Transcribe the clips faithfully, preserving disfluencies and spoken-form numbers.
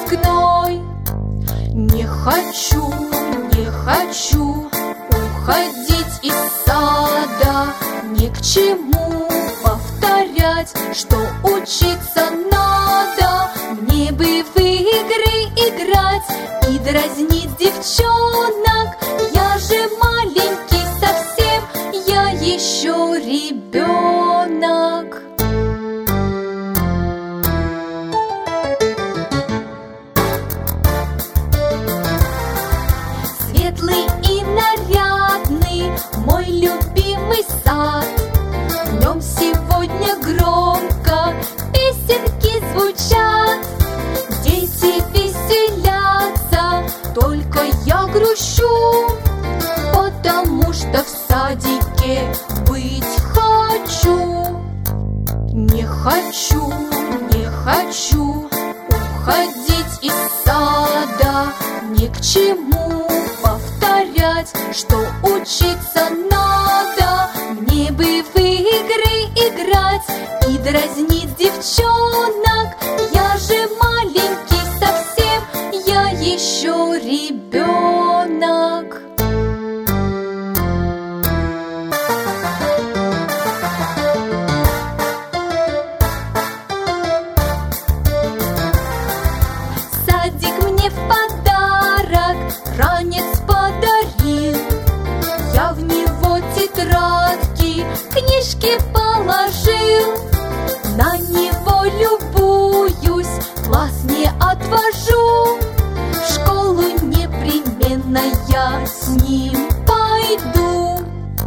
выпускной. Не хочу, не хочу уходить из сада, ни к чему повторять, что учиться надо. Мне бы в игры играть и дразнить девчонок. Я же маленький совсем, я еще ребенок. Светлый и нарядный мой любимый сад. В нем сегодня громко песенки звучат. Дети веселятся, только я грущу, потому что в садике быть хочу. Не хочу, не хочу уходить из сада, ни к чему повторять, что учиться надо. Мне бы в игры играть и дразнить девчонок. Я же маленький совсем, я еще ребенок. Садик мне в подарок ранец подарил. Я в него тетрадки, книжки положил. На него любуюсь, класс не отвожу. В школу непременно я с ним пойду.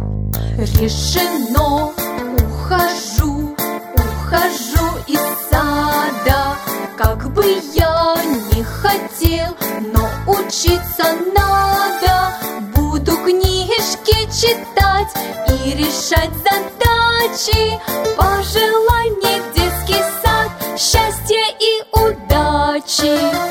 Решено, ухожу, ухожу из сада. Как бы я ни хотел, но учиться надо. Буду книжки читать и решать задачи. Пожелай мне детский сад, счастья и удачи.